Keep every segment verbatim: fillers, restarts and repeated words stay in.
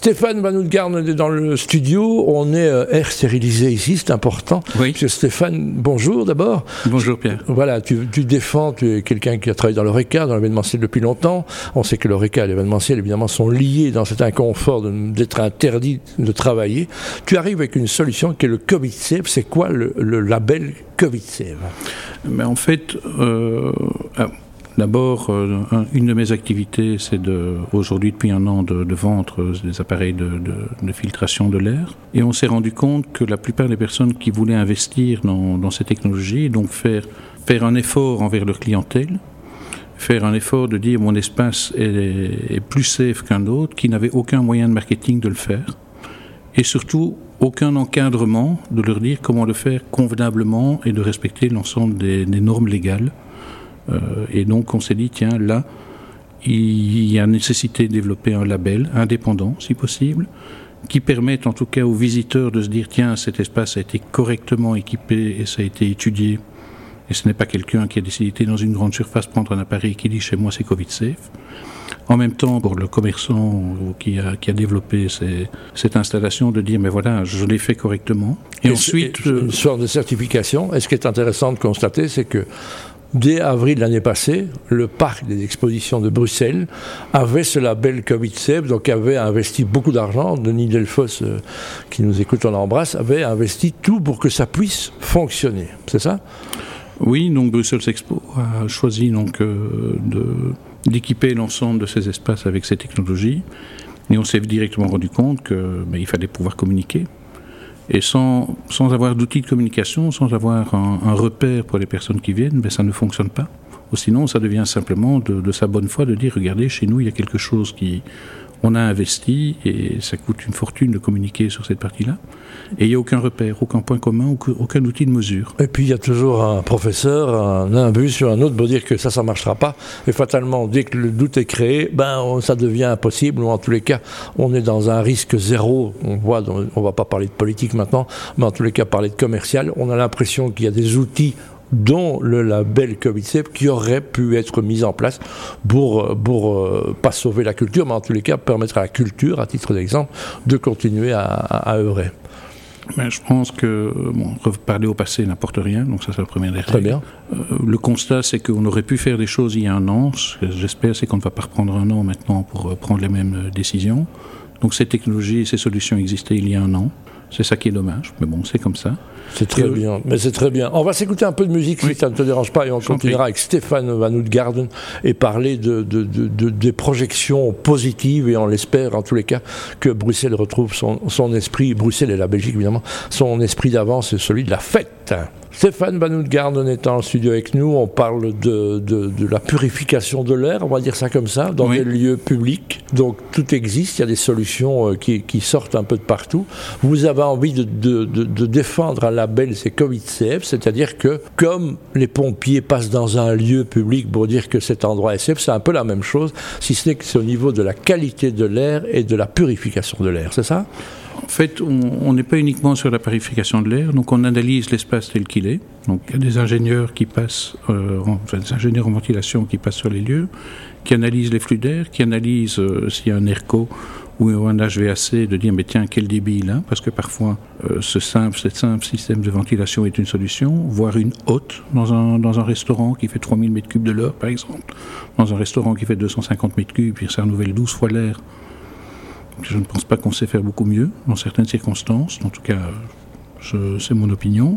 Stéphane Van Oudgarn est dans le studio, on est euh, air stérilisé ici, c'est important. Oui. Monsieur Stéphane, bonjour d'abord. Bonjour Pierre. Voilà, tu, tu défends, tu es quelqu'un qui a travaillé dans l'Horeca, dans l'événementiel depuis longtemps. On sait que l'Horeca et l'événementiel, évidemment, sont liés dans cet inconfort de, d'être interdit de travailler. Tu arrives avec une solution qui est le Covid-Safe. C'est quoi le, le label Covid-Safe? Mais en fait, euh, ah, d'abord, euh, un, une de mes activités, c'est de, aujourd'hui depuis un an de, de vendre des appareils de, de, de filtration de l'air. Et on s'est rendu compte que la plupart des personnes qui voulaient investir dans, dans ces technologies, donc faire, faire un effort envers leur clientèle, faire un effort de dire mon espace est, est plus safe qu'un autre, qui n'avait aucun moyen de marketing de le faire. Et surtout, aucun encadrement de leur dire comment le faire convenablement et de respecter l'ensemble des, des normes légales. Euh, et donc on s'est dit, tiens, là, il y a nécessité de développer un label indépendant, si possible, qui permette en tout cas aux visiteurs de se dire, tiens, cet espace a été correctement équipé et ça a été étudié. Et ce n'est pas quelqu'un qui a décidé dans une grande surface prendre un appareil qui dit, chez moi c'est Covid-Safe. En même temps, pour le commerçant qui a, qui a développé ces, cette installation, de dire, mais voilà, je l'ai fait correctement. Et, et ensuite... Une sorte de certification. Et ce qui est intéressant de constater, c'est que dès avril de l'année passée, le parc des expositions de Bruxelles avait ce label Covid-Safe, donc avait investi beaucoup d'argent. Denis Delfosse, euh, qui nous écoute, on l'embrasse, avait investi tout pour que ça puisse fonctionner. C'est ça ? Oui, donc Bruxelles Expo a choisi donc, euh, de, d'équiper l'ensemble de ces espaces avec ces technologies. Et on s'est directement rendu compte qu'il ben, fallait pouvoir communiquer. Et sans, sans avoir d'outils de communication, sans avoir un, un repère pour les personnes qui viennent, ben ça ne fonctionne pas. Ou sinon, ça devient simplement de, de sa bonne foi de dire, regardez, chez nous, il y a quelque chose qui... On a investi et ça coûte une fortune de communiquer sur cette partie-là. Et il n'y a aucun repère, aucun point commun, aucun outil de mesure. Et puis il y a toujours un professeur, un imbus sur un autre pour dire que ça, ça ne marchera pas. Et fatalement, dès que le doute est créé, ben, ça devient impossible. Ou en tous les cas, on est dans un risque zéro. On voit, on ne va pas parler de politique maintenant, mais en tous les cas, parler de commercial. On a l'impression qu'il y a des outils dont le label Covid-Safe qui aurait pu être mis en place pour, pour euh, pas sauver la culture, mais en tous les cas permettre à la culture, à titre d'exemple, de continuer à, à, à œuvrer. Ben, je pense que bon, reparler au passé n'apporte rien, donc ça c'est la première des règles. Très bien. Euh, le constat, c'est qu'on aurait pu faire des choses il y a un an. Ce que j'espère, c'est qu'on ne va pas reprendre un an maintenant pour euh, prendre les mêmes décisions. Donc ces technologies, ces solutions existaient il y a un an. C'est ça qui est dommage, mais bon, c'est comme ça. C'est très et bien, euh... mais c'est très bien. On va s'écouter un peu de musique, oui, si ça ne te dérange pas, et on continuera avec Stéphane Van Oudgarn et parler de, de, de, de, des projections positives, et on l'espère, en tous les cas, que Bruxelles retrouve son, son esprit, Bruxelles et la Belgique, évidemment, son esprit d'avance, celui de la fête. Stéphane Van Oudgarn est en studio avec nous, on parle de, de, de la purification de l'air, on va dire ça comme ça, dans oui. des lieux publics. Donc tout existe, il y a des solutions qui, qui sortent un peu de partout. Vous avez envie de, de, de, de défendre un label, c'est Covid-Safe, c'est-à-dire que comme les pompiers passent dans un lieu public pour dire que cet endroit est safe, c'est un peu la même chose, si ce n'est que c'est au niveau de la qualité de l'air et de la purification de l'air, c'est ça ? En fait, on n'est pas uniquement sur la purification de l'air, donc on analyse l'espace tel qu'il est. Donc il y a des ingénieurs qui passent, euh, enfin, des ingénieurs en ventilation qui passent sur les lieux, qui analysent les flux d'air, qui analysent euh, s'il y a un ERCO ou un H V A C, de dire mais tiens, quel débit il a, parce que parfois euh, ce simple, ce simple système de ventilation est une solution, voire une hotte dans un, dans un restaurant qui fait trois mille mètres cubes de l'heure par exemple, dans un restaurant qui fait deux cent cinquante mètres cubes, puis ça renouvelle douze fois l'air. Je ne pense pas qu'on sait faire beaucoup mieux dans certaines circonstances, en tout cas je, c'est mon opinion.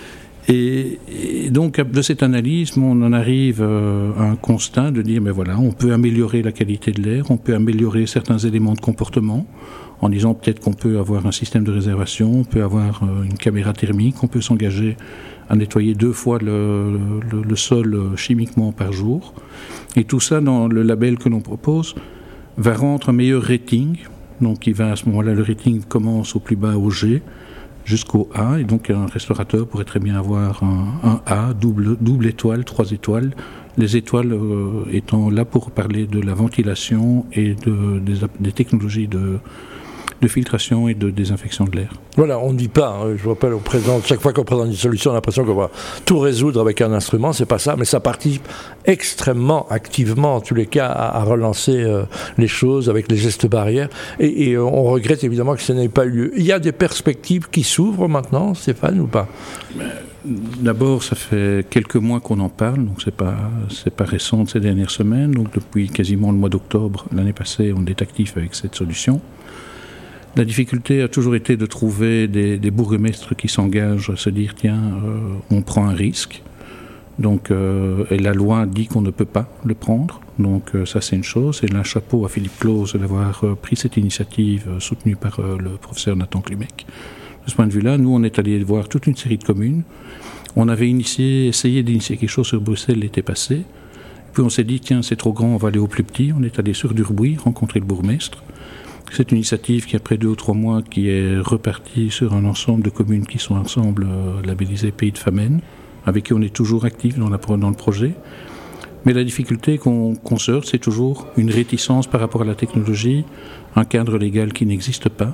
Et, et donc de cette analyse, on en arrive à un constat de dire, mais voilà, on peut améliorer la qualité de l'air, on peut améliorer certains éléments de comportement, en disant peut-être qu'on peut avoir un système de réservation, on peut avoir une caméra thermique, on peut s'engager à nettoyer deux fois le, le, le sol chimiquement par jour. Et tout ça, dans le label que l'on propose, va rendre un meilleur rating. Donc il va à ce moment-là, le rating commence au plus bas au G jusqu'au A, et donc un restaurateur pourrait très bien avoir un, un A, double, double étoile, trois étoiles, les étoiles euh, étant là pour parler de la ventilation et de, des, des technologies de, de filtration et de désinfection de l'air. Voilà, on ne dit pas, hein, je vous rappelle, on présente, chaque fois qu'on présente une solution, on a l'impression qu'on va tout résoudre avec un instrument, c'est pas ça, mais ça participe extrêmement activement, en tous les cas, à, à relancer euh, les choses avec les gestes barrières, et, et on regrette évidemment que ça n'ait pas eu lieu. Il y a des perspectives qui s'ouvrent maintenant, Stéphane, ou pas ? D'abord, ça fait quelques mois qu'on en parle, donc c'est pas, c'est pas récent de ces dernières semaines, donc depuis quasiment le mois d'octobre l'année passée, on est actif avec cette solution. La difficulté a toujours été de trouver des, des bourgmestres qui s'engagent à se dire tiens, euh, on prend un risque. Donc, euh, et la loi dit qu'on ne peut pas le prendre. Donc euh, ça c'est une chose. Et là, chapeau à Philippe Claus d'avoir euh, pris cette initiative euh, soutenue par euh, le professeur Nathan Klumek. De ce point de vue-là, nous on est allé voir toute une série de communes. On avait initié, essayé d'initier quelque chose sur Bruxelles l'été passé. Puis on s'est dit tiens, c'est trop grand, on va aller au plus petit. On est allé sur Durbuy rencontrer le bourgmestre. C'est une initiative qui, après deux ou trois mois, qui est repartie sur un ensemble de communes qui sont ensemble euh, labellisées Pays de Famenne, avec qui on est toujours actif dans, la, dans le projet. Mais la difficulté qu'on, qu'on se heurte, c'est toujours une réticence par rapport à la technologie, un cadre légal qui n'existe pas,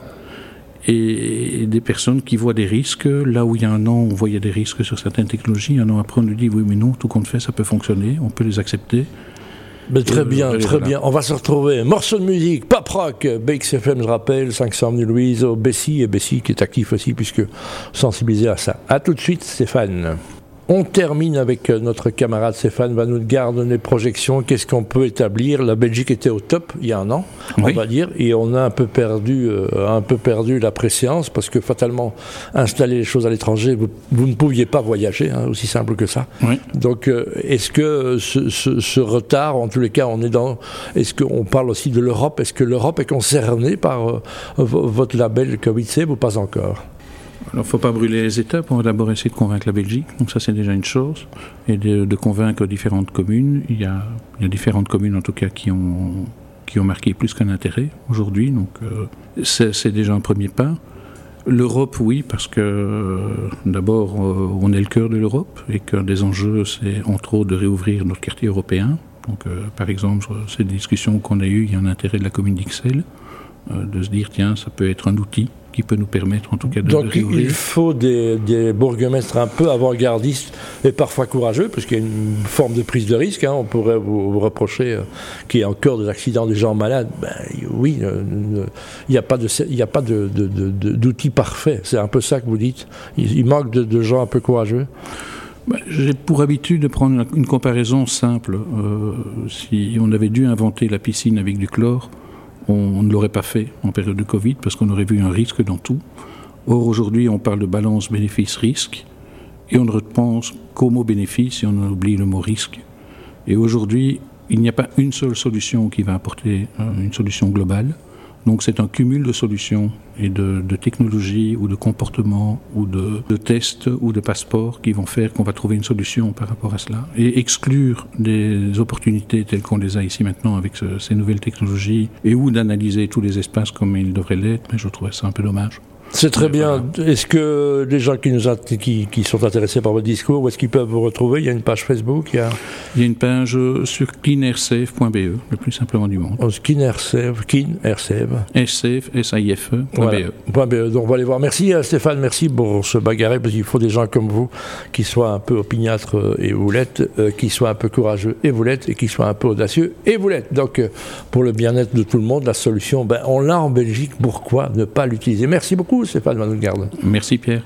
et, et des personnes qui voient des risques. Là où il y a un an, on voyait des risques sur certaines technologies, un an après, on nous dit oui, mais non, tout compte fait, ça peut fonctionner, on peut les accepter. Mais très bien, euh, très voilà. bien. On va se retrouver. Morceau de musique, pop rock, B X F M, je rappelle, cinq cents Avenue Louise, au Bessie, et Bessie qui est actif aussi, puisque sensibilisé à ça. A tout de suite, Stéphane. On termine avec notre camarade Stéphane Van Houtgaarden les projections. Qu'est-ce qu'on peut établir ? La Belgique était au top il y a un an, oui. on va dire, et on a un peu perdu, euh, un peu perdu la préséance parce que fatalement, installer les choses à l'étranger, vous, vous ne pouviez pas voyager, hein, aussi simple que ça. Oui. Donc, euh, est-ce que ce, ce, ce retard, en tous les cas, on est dans. Est-ce qu'on parle aussi de l'Europe ? Est-ce que l'Europe est concernée par euh, votre label Covid Save ou pas encore ? Alors, il ne faut pas brûler les étapes. On va d'abord essayer de convaincre la Belgique. Donc ça, c'est déjà une chose. Et de, de convaincre différentes communes. Il y, a, il y a différentes communes, en tout cas, qui ont, qui ont marqué plus qu'un intérêt aujourd'hui. Donc, euh, c'est, c'est déjà un premier pas. L'Europe, oui, parce que, euh, d'abord, euh, on est le cœur de l'Europe. Et qu'un des enjeux, c'est, entre autres, de réouvrir notre quartier européen. Donc, euh, par exemple, ces discussions qu'on a eues, il y a un intérêt de la commune d'Ixelles, euh, de se dire, tiens, ça peut être un outil qui peut nous permettre en tout cas de Donc de réouvrir. Il faut des, des bourgmestres un peu avant-gardistes et parfois courageux, parce qu'il y a une forme de prise de risque. Hein. On pourrait vous, vous reprocher euh, qu'il y ait encore des accidents, des gens malades. Ben, oui, euh, euh, il n'y a pas, de, il y a pas de, de, de, de, d'outils parfaits. C'est un peu ça que vous dites. Il, il manque de, de gens un peu courageux. Ben, j'ai pour habitude de prendre une, une comparaison simple. Euh, si on avait dû inventer la piscine avec du chlore, on ne l'aurait pas fait en période de Covid parce qu'on aurait vu un risque dans tout. Or, aujourd'hui, on parle de balance bénéfice-risque et on ne repense qu'au mot bénéfice et on oublie le mot risque. Et aujourd'hui, il n'y a pas une seule solution qui va apporter une solution globale. Donc, c'est un cumul de solutions et de, de technologies ou de comportements ou de, de tests ou de passeports qui vont faire qu'on va trouver une solution par rapport à cela. Et exclure des opportunités telles qu'on les a ici maintenant avec ce, ces nouvelles technologies et ou d'analyser tous les espaces comme ils devraient l'être, mais je trouve ça un peu dommage. C'est très bien. Est-ce que les gens qui, nous a, qui, qui sont intéressés par votre discours, où est-ce qu'ils peuvent vous retrouver ? Il y a une page Facebook, il y a, il y a une page sur clean air save point b e, le plus simplement du monde. Oh, Clean Air Save, Clean Air Save. S-Save, S A I F E, voilà, .be. Donc on va aller voir. Merci à Stéphane, merci pour se bagarrer, parce qu'il faut des gens comme vous qui soient un peu opiniâtres et vous l'êtes, euh, qui soient un peu courageux et vous l'êtes, et qui soient un peu audacieux et vous l'êtes. Donc euh, pour le bien-être de tout le monde, la solution, ben, on l'a en Belgique, pourquoi ne pas l'utiliser ? Merci beaucoup Stéphane Van Houtgaarden. Merci Pierre.